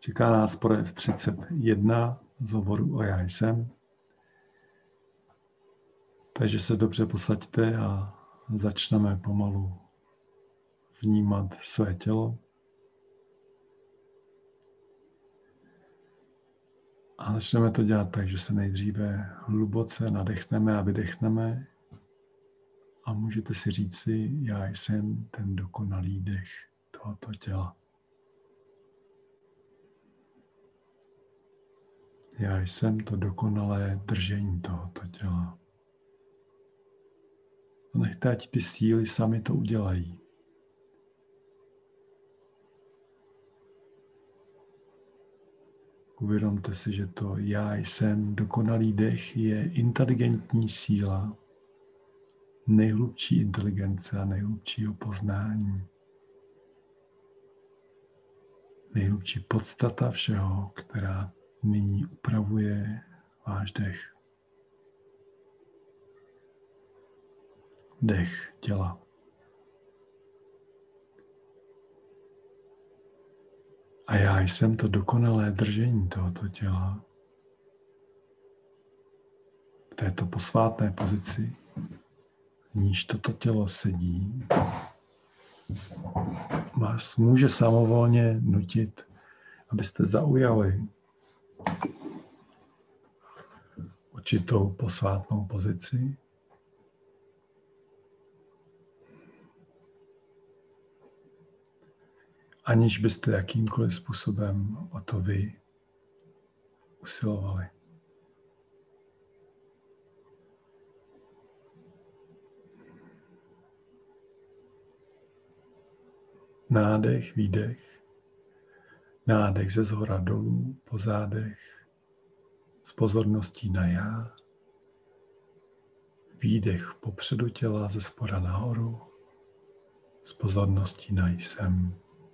Čeká nás projev 31 z hovoru O já jsem. Takže se dobře posaďte a začneme pomalu vnímat své tělo. A začneme to dělat tak, že se nejdříve hluboce nadechneme a vydechneme. A můžete si říci, já jsem ten dokonalý dech tohoto těla. Já jsem to dokonalé držení tohoto těla. A nechte, ať ty síly sami to udělají. Uvědomte si, že to já jsem dokonalý dech je inteligentní síla, nejhlubší inteligence a nejhlubšího poznání. Nejhlubší podstata všeho, která nyní upravuje váš dech. Dech těla. A já jsem to dokonalé držení tohoto těla v této posvátné pozici, v níž toto tělo sedí, vás může samovolně nutit, abyste zaujali určitou posvátnou pozici. Aniž byste jakýmkoliv způsobem o to vy usilovali. Nádech, výdech, nádech ze zhora dolů, po zádech, s pozorností na já, výdech popředu těla ze spoda nahoru, s pozorností na jsem.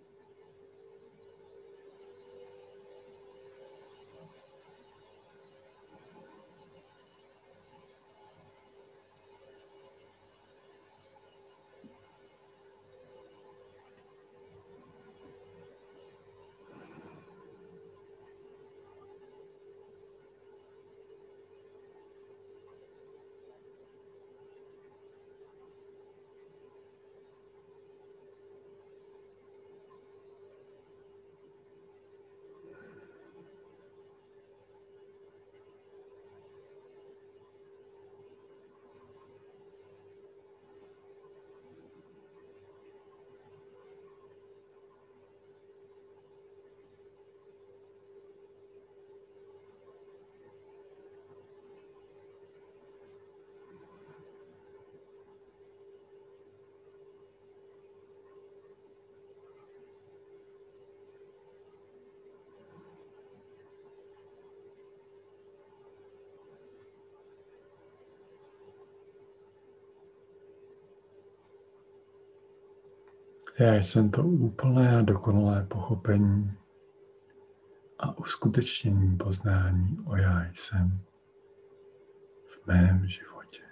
Já jsem to úplné a dokonalé pochopení a uskutečnění poznání o já jsem v mém životě,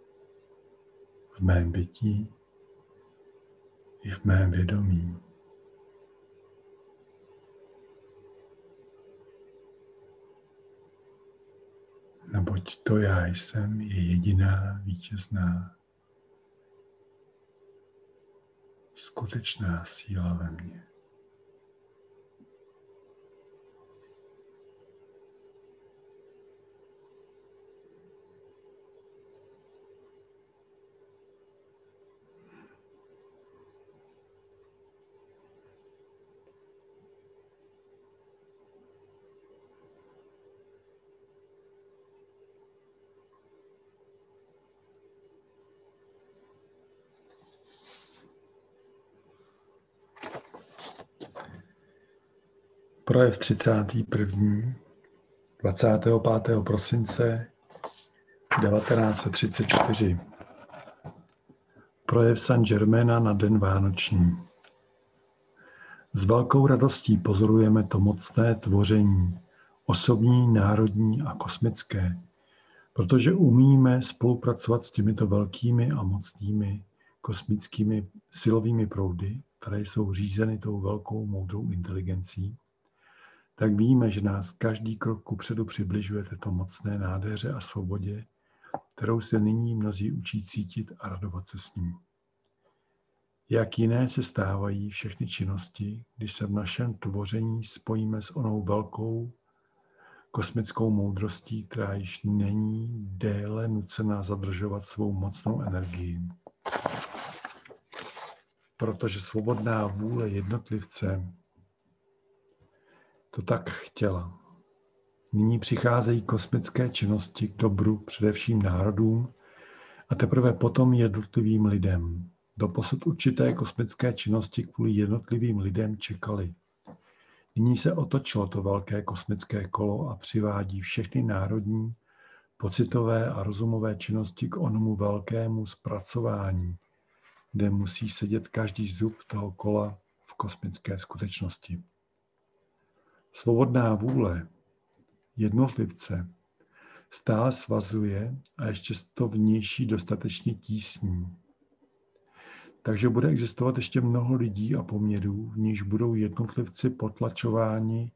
v mém bytí i v mém vědomí. Neboť to já jsem je jediná vítězná skutečná síla ve mně. Projev 31. 25. prosince 1934. Projev Saint Germaina na den vánoční. S velkou radostí pozorujeme to mocné tvoření, osobní, národní a kosmické, protože umíme spolupracovat s těmito velkými a mocnými kosmickými silovými proudy, které jsou řízeny tou velkou moudrou inteligencí, tak víme, že nás každý krok kupředu přibližuje této mocné nádheře a svobodě, kterou se nyní mnozí učí cítit a radovat se s ním. Jak jiné se stávají všechny činnosti, když se v našem tvoření spojíme s onou velkou kosmickou moudrostí, která již není déle nucená zadržovat svou mocnou energii. Protože svobodná vůle jednotlivce to tak chtěla. Nyní přicházejí kosmické činnosti k dobru především národům a teprve potom jednotlivým lidem. Doposud určité kosmické činnosti kvůli jednotlivým lidem čekaly. Nyní se otočilo to velké kosmické kolo a přivádí všechny národní, pocitové a rozumové činnosti k onomu velkému zpracování, kde musí sedět každý zub toho kola v kosmické skutečnosti. Svobodná vůle jednotlivce stále svazuje a ještě to vnější dostatečně tísní. Takže bude existovat ještě mnoho lidí a poměrů, v níž budou jednotlivci potlačováni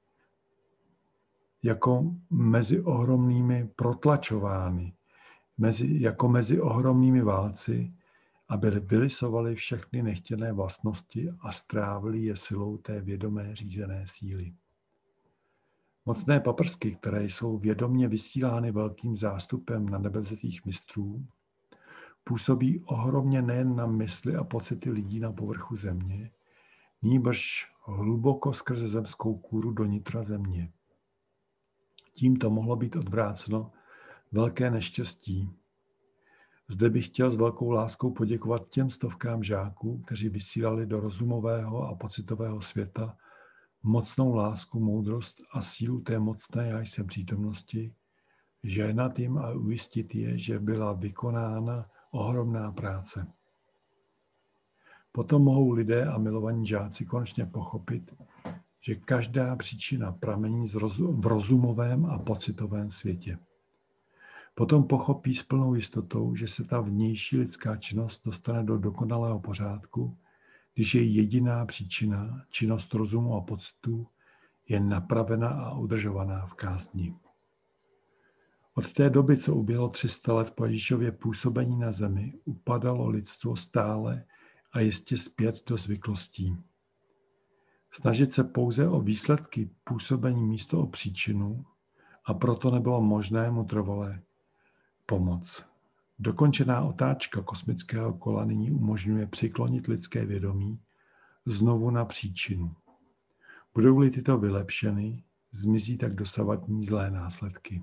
jako mezi ohromnými protlačovány, jako mezi ohromnými válci, aby vylisovali všechny nechtěné vlastnosti a strávili je silou té vědomé řízené síly. Mocné paprsky, které jsou vědomně vysílány velkým zástupem na nebezetých mistrů, působí ohromně nejen na mysli a pocity lidí na povrchu země, nýbrž hluboko skrze zemskou kůru do nitra země. Tímto mohlo být odvráceno velké neštěstí. Zde bych chtěl s velkou láskou poděkovat těm stovkám žáků, kteří vysílali do rozumového a pocitového světa mocnou lásku, moudrost a sílu té mocné já jsem přítomnosti, žehnat jim a ujistit je, že byla vykonána ohromná práce. Potom mohou lidé a milovaní žáci konečně pochopit, že každá příčina pramení v rozumovém a pocitovém světě. Potom pochopí s plnou jistotou, že se ta vnější lidská činnost dostane do dokonalého pořádku, když je jediná příčina, činnost rozumu a pocitu, je napravena a udržovaná v kázni. Od té doby, co uběhlo 300 let po Ježíšově působení na zemi, upadalo lidstvo stále a jistě zpět do zvyklostí. Snažit se pouze o výsledky působení místo o příčinu a proto nebylo možné mu trvalé pomoc. Dokončená otáčka kosmického kola nyní umožňuje přiklonit lidské vědomí znovu na příčinu. Budou-li tyto vylepšeny, zmizí tak dosavadní zlé následky.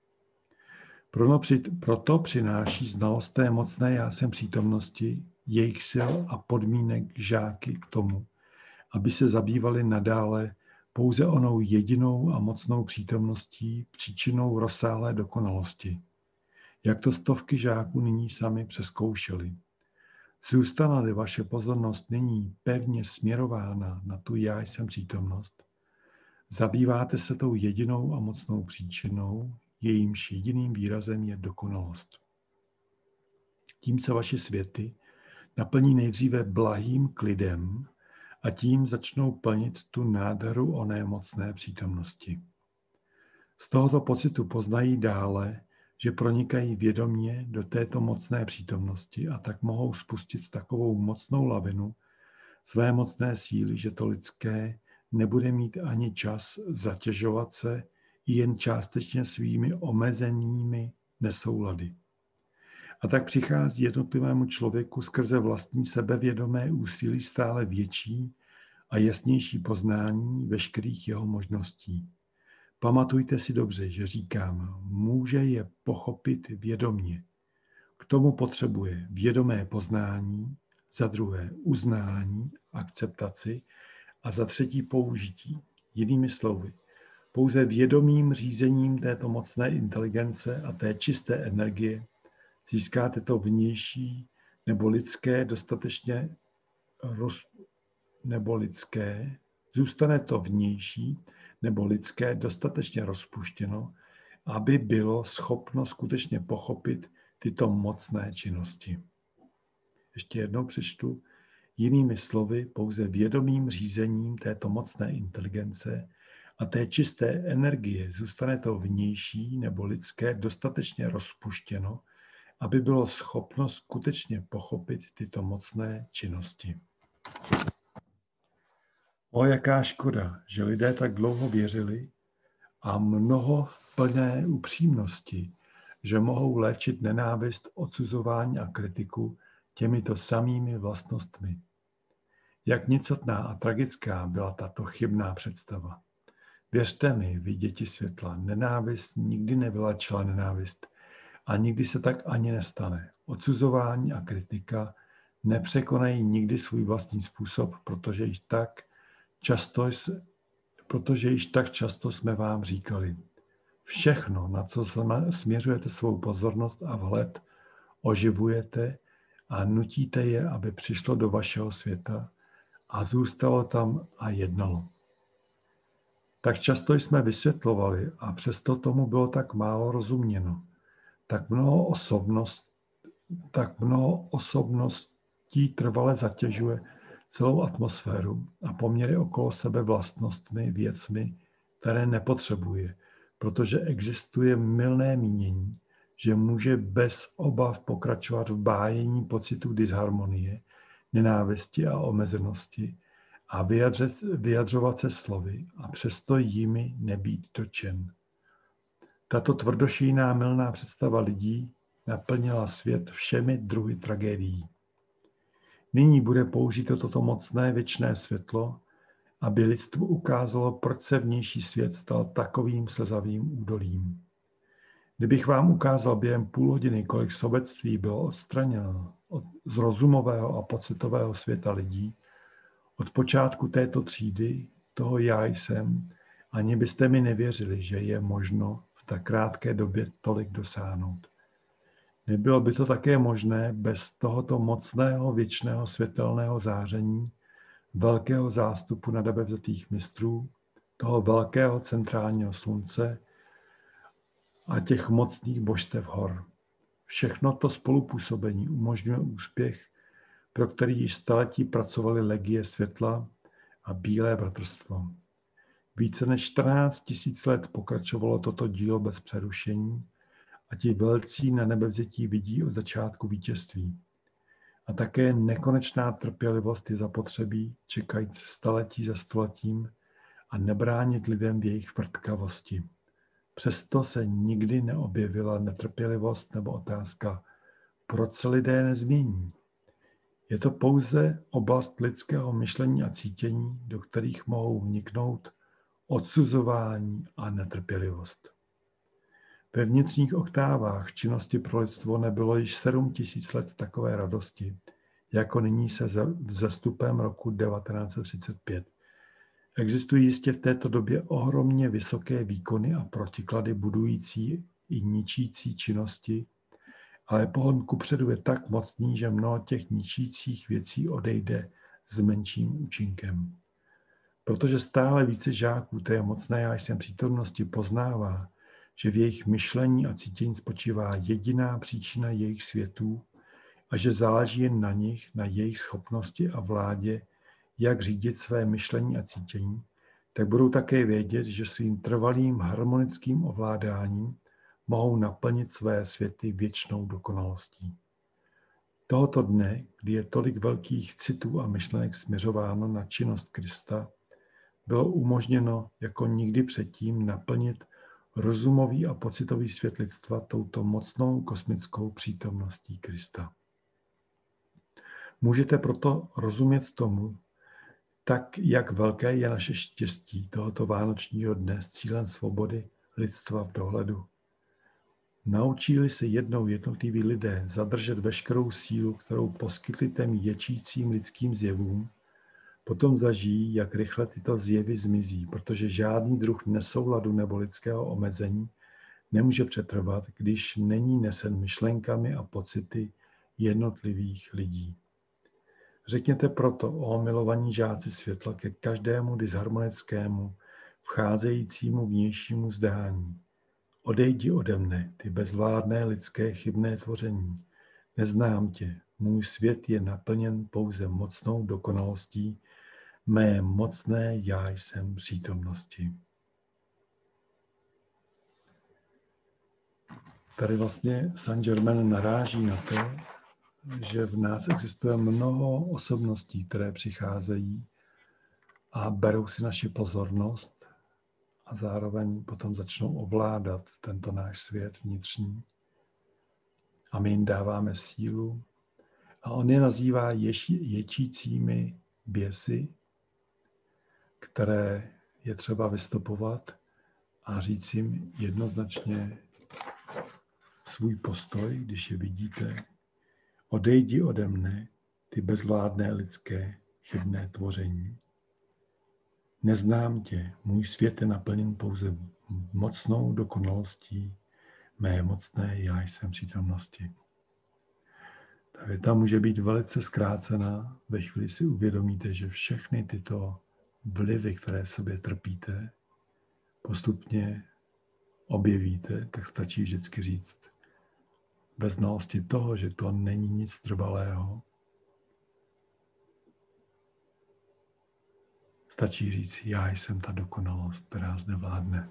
Proto přináší znalost té mocné já jsem přítomnosti, jejich sil a podmínek žáky k tomu, aby se zabývali nadále pouze onou jedinou a mocnou přítomností, příčinou rozsáhlé dokonalosti. Jak to stovky žáků nyní sami přezkoušeli. Zůstane-li vaše pozornost nyní pevně směrována na tu já jsem přítomnost, zabýváte se tou jedinou a mocnou příčinou, jejímž jediným výrazem je dokonalost. Tím se vaše světy naplní nejdříve blahým klidem a tím začnou plnit tu nádheru oné mocné přítomnosti. Z tohoto pocitu poznají dále, že pronikají vědomě do této mocné přítomnosti a tak mohou spustit takovou mocnou lavinu své mocné síly, že to lidské nebude mít ani čas zatěžovat se i jen částečně svými omezenými nesoulady. A tak přichází jednotlivému člověku skrze vlastní sebevědomé úsilí stále větší a jasnější poznání veškerých jeho možností. Pamatujte si dobře, že říkám, může je pochopit vědomě. K tomu potřebuje vědomé poznání, za druhé uznání, akceptaci a za třetí použití. Jinými slovy, pouze vědomým řízením této mocné inteligence a té čisté energie získáte to vnější nebo lidské zůstane to vnější nebo lidské dostatečně rozpuštěno, aby bylo schopno skutečně pochopit tyto mocné činnosti. Ještě jednou přečtu. Jinými slovy, pouze vědomým řízením této mocné inteligence a té čisté energie zůstane to vnější nebo lidské dostatečně rozpuštěno, aby bylo schopno skutečně pochopit tyto mocné činnosti. O jaká škoda, že lidé tak dlouho věřili a mnoho v plné upřímnosti, že mohou léčit nenávist, odsuzování a kritiku těmito samými vlastnostmi. Jak nicotná a tragická byla tato chybná představa. Věřte mi, vy děti světla, nenávist nikdy nevyléčila nenávist a nikdy se tak ani nestane. Odsuzování a kritika nepřekonají nikdy svůj vlastní způsob, protože již tak často jsme vám říkali. Všechno, na co směřujete svou pozornost a vhled, oživujete a nutíte je, aby přišlo do vašeho světa a zůstalo tam a jednalo. Tak často jsme vysvětlovali a přesto tomu bylo tak málo rozuměno. Tak mnoho osobností trvale zatěžuje celou atmosféru a poměry okolo sebe vlastnostmi, věcmi, které nepotřebuje, protože existuje mylné mínění, že může bez obav pokračovat v bájení pocitů disharmonie, nenávisti a omezenosti a vyjadřovat se slovy a přesto jimi nebýt dotčen. Tato tvrdošíjná mylná představa lidí naplnila svět všemi druhy tragédií. Nyní bude použito toto mocné věčné světlo, aby lidstvu ukázalo, proč se vnější svět stal takovým slzavým údolím. Kdybych vám ukázal během půl hodiny, kolik sobectví bylo odstraněno z rozumového a pocitového světa lidí, od počátku této třídy, toho já jsem, ani byste mi nevěřili, že je možno v tak krátké době tolik dosáhnout. Nebylo by to také možné bez tohoto mocného věčného světelného záření, velkého zástupu nadebevzetých mistrů, toho velkého centrálního slunce a těch mocných božstev hor. Všechno to spolupůsobení umožňuje úspěch, pro který již staletí pracovali legie světla a bílé bratrstvo. Více než 14 000 let pokračovalo toto dílo bez přerušení a ti velcí na nebevzetí vidí od začátku vítězství. A také nekonečná trpělivost je zapotřebí, čekajíc staletí za stoletím a nebránit lidem v jejich vrtkavosti. Přesto se nikdy neobjevila netrpělivost nebo otázka, proč se lidé nezmění. Je to pouze oblast lidského myšlení a cítění, do kterých mohou vniknout odsuzování a netrpělivost. Ve vnitřních oktávách činnosti pro lidstvo nebylo již 7 000 let takové radosti, jako nyní se vzestupem roku 1935. Existují jistě v této době ohromně vysoké výkony a protiklady budující i ničící činnosti, ale pohon kupředu je tak mocný, že mnoho těch ničících věcí odejde s menším účinkem. Protože stále více žáků té mocné já jsem přítomnosti poznává, že v jejich myšlení a cítění spočívá jediná příčina jejich světů a že záleží jen na nich, na jejich schopnosti a vládě, jak řídit své myšlení a cítění, tak budou také vědět, že svým trvalým harmonickým ovládáním mohou naplnit své světy věčnou dokonalostí. Tohoto dne, kdy je tolik velkých citů a myšlenek směřováno na činnost Krista, bylo umožněno jako nikdy předtím naplnit rozumový a pocitový svět lidstva touto mocnou kosmickou přítomností Krista. Můžete proto rozumět tomu, tak jak velké je naše štěstí tohoto vánočního dne s cílem svobody lidstva v dohledu. Naučili se jednou jednotliví lidé zadržet veškerou sílu, kterou poskytli těm ječícím lidským zjevům, potom zažijí, jak rychle tyto zjevy zmizí, protože žádný druh nesouladu nebo lidského omezení nemůže přetrvat, když není nesen myšlenkami a pocity jednotlivých lidí. Řekněte proto, o milovaní žáci světla, ke každému disharmonickému, vcházejícímu vnějšímu zdání. Odejdi ode mne, ty bezvládné lidské chybné tvoření. Neznám tě, můj svět je naplněn pouze mocnou dokonalostí, mé mocné já jsem přítomnosti. Tady vlastně Saint-Germain naráží na to, že v nás existuje mnoho osobností, které přicházejí a berou si naši pozornost a zároveň potom začnou ovládat tento náš svět vnitřní. A my jim dáváme sílu a on je nazývá ječícími běsy, které je třeba vystopovat a říct jim jednoznačně svůj postoj, když je vidíte. Odejdi ode mne, ty bezvládné lidské chybné tvoření. Neznám tě, můj svět je naplněn pouze mocnou dokonalostí mé mocné já jsem přítomnosti. Ta věta může být velice zkrácená, ve chvíli si uvědomíte, že všechny tyto vlivy, které v sobě trpíte, postupně objevíte, tak stačí vždycky říct, bez znalosti toho, že to není nic trvalého, stačí říct, já jsem ta dokonalost, která zde vládne.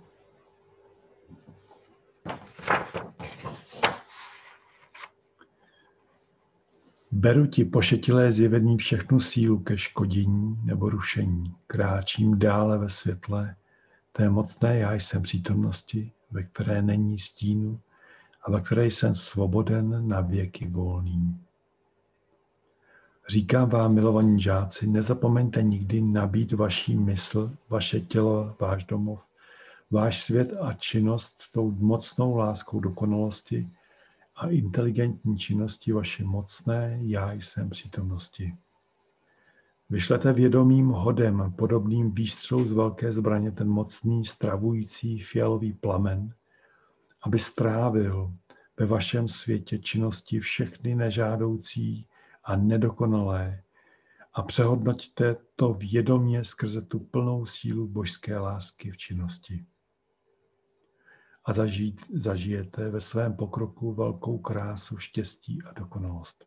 Beru ti pošetilé zjevení všechnu sílu ke škodění nebo rušení. Kráčím dále ve světle té mocné já jsem přítomnosti, ve které není stínu a ve které jsem svoboden na věky volný. Říkám vám, milovaní žáci, nezapomeňte nikdy nabít vaší mysl, vaše tělo, váš domov, váš svět a činnost tou mocnou láskou dokonalosti a inteligentní činnosti vaše mocné já jsem přítomnosti. Vyšlete vědomým hodem, podobným výstřelu z velké zbraně, ten mocný, stravující fialový plamen, aby strávil ve vašem světě činnosti všechny nežádoucí a nedokonalé a přehodnoťte to vědomě skrze tu plnou sílu božské lásky v činnosti. A zažijete ve svém pokroku velkou krásu, štěstí a dokonalost.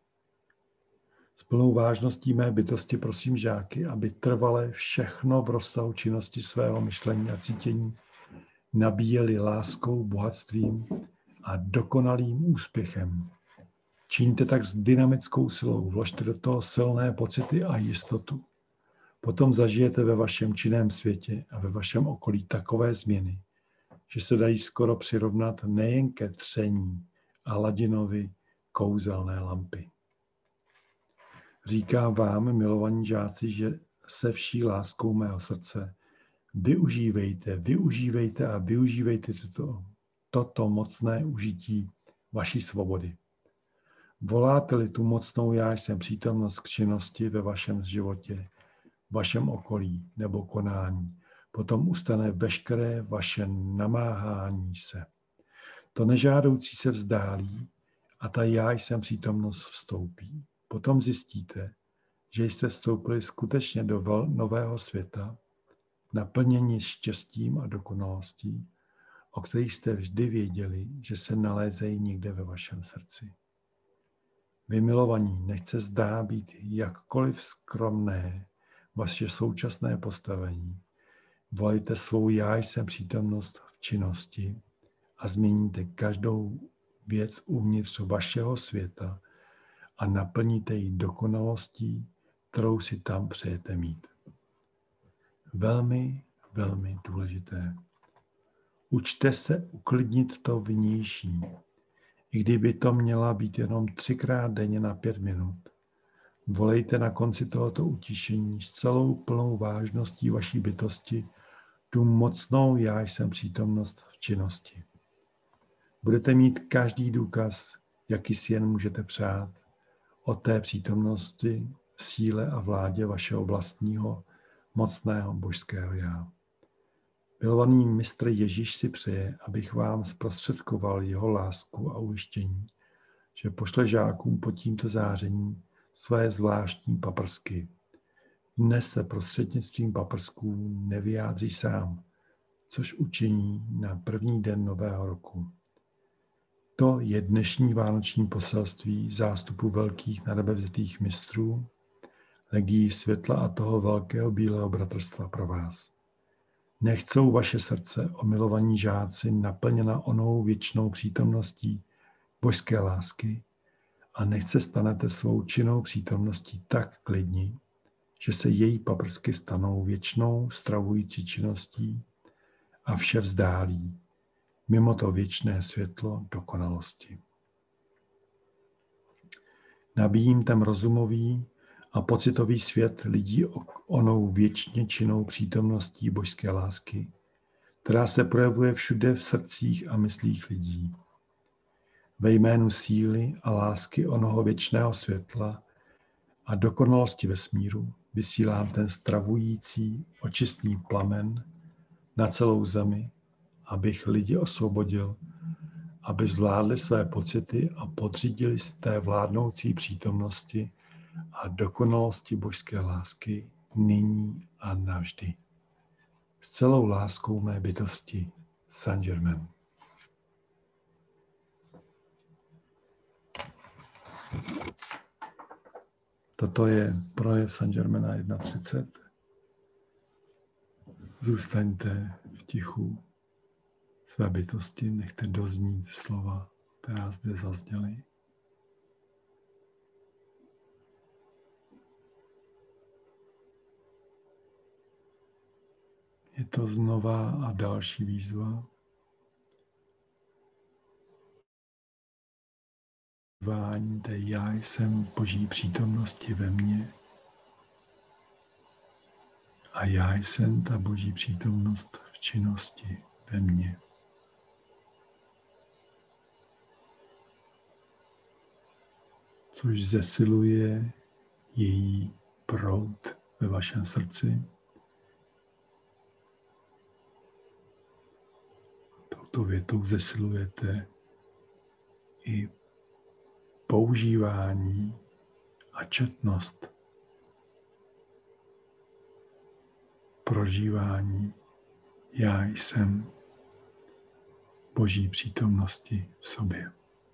S plnou vážností mé bytosti prosím žáky, aby trvale všechno v rozsahu činnosti svého myšlení a cítění nabíjeli láskou, bohatstvím a dokonalým úspěchem. Čiňte tak s dynamickou silou, vložte do toho silné pocity a jistotu. Potom zažijete ve vašem činném světě a ve vašem okolí takové změny, že se dají skoro přirovnat nejen ke tření Aladinovi kouzelné lampy. Říkám vám, milovaní žáci, že se vší láskou mého srdce využívejte a využívejte toto mocné užití vaší svobody. Voláte-li tu mocnou já jsem přítomnost k činnosti ve vašem životě, vašem okolí nebo konání, potom ustane veškeré vaše namáhání se. To nežádoucí se vzdálí a ta já jsem přítomnost vstoupí. Potom zjistíte, že jste vstoupili skutečně do nového světa, naplněni štěstím a dokonalostí, o kterých jste vždy věděli, že se nalézají někde ve vašem srdci. Vy, milovaní, nechť se zdá být jakkoliv skromné vaše současné postavení. Volejte svou já jsem přítomnost v činnosti a změníte každou věc uvnitř vašeho světa a naplníte ji dokonalostí, kterou si tam přejete mít. Velmi, velmi důležité. Učte se uklidnit to vnější, i kdyby to měla být jenom 3krát denně na 5 minut. Volejte na konci tohoto utišení s celou plnou vážností vaší bytosti tu mocnou já jsem přítomnost v činnosti. Budete mít každý důkaz, jaký si jen můžete přát, o té přítomnosti, síle a vládě vašeho vlastního mocného božského já. Milovaný mistr Ježíš si přeje, abych vám zprostředkoval jeho lásku a ujištění, že pošle žákům pod tímto zářením své zvláštní paprsky. Dnes se prostřednictvím paprsků nevyjádří sám, což učiní na první den nového roku. To je dnešní vánoční poselství zástupu velkých nadebevzitých mistrů, legií světla a toho velkého bílého bratrstva pro vás. Nechcou vaše srdce, omilovaní žáci, naplněna onou věčnou přítomností božské lásky a nechce stanete svou činnou přítomností tak klidní, že se její paprsky stanou věčnou stravující činností a vše vzdálí, mimo to věčné světlo dokonalosti. Nabíjím tam rozumový a pocitový svět lidí onou věčně činnou přítomností božské lásky, která se projevuje všude v srdcích a myslích lidí. Ve jménu síly a lásky onoho věčného světla a dokonalosti vesmíru vysílám ten stravující očistný plamen na celou zemi, abych lidi osvobodil, aby zvládli své pocity a podřídili se té vládnoucí přítomnosti a dokonalosti božské lásky nyní a navždy. S celou láskou mé bytosti, Saint-Germain. Toto je projev Saint-Germaina 1.30. Zůstaňte v tichu své bytosti, nechte doznít slova, která zde zazněly. Je to znova a další výzva. Kde já jsem Boží přítomnosti ve mně a já jsem ta Boží přítomnost v činnosti ve mně. Což zesiluje její proud ve vašem srdci. Touto větou zesilujete i používání a četnost prožívání já jsem Boží přítomnosti v sobě.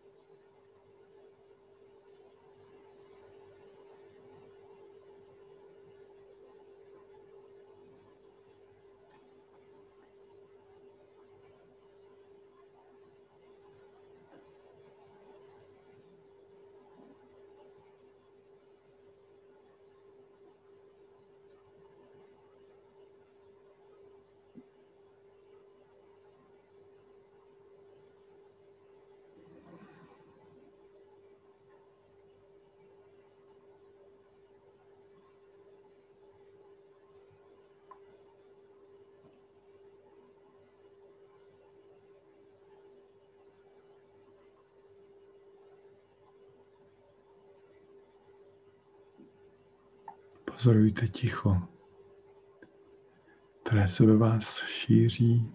Pozorujte ticho, které se ve vás šíří.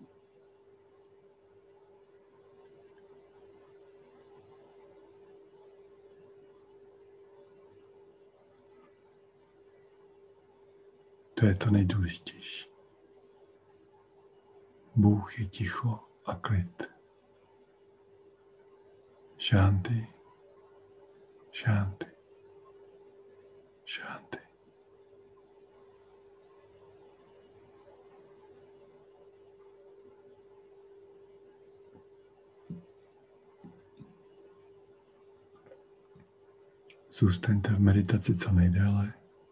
To je to nejdůležitější. Bůh je ticho a klid. Šánty, šánty, šánty. Zůstaňte v meditaci co nejdéle.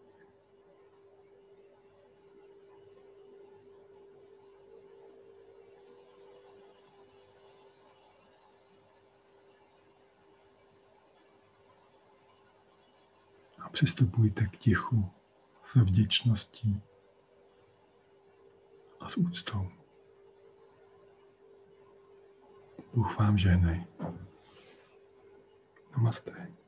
A přistupujte k tichu se vděčností a s úctou. Bůh vám žehnej. Namaste.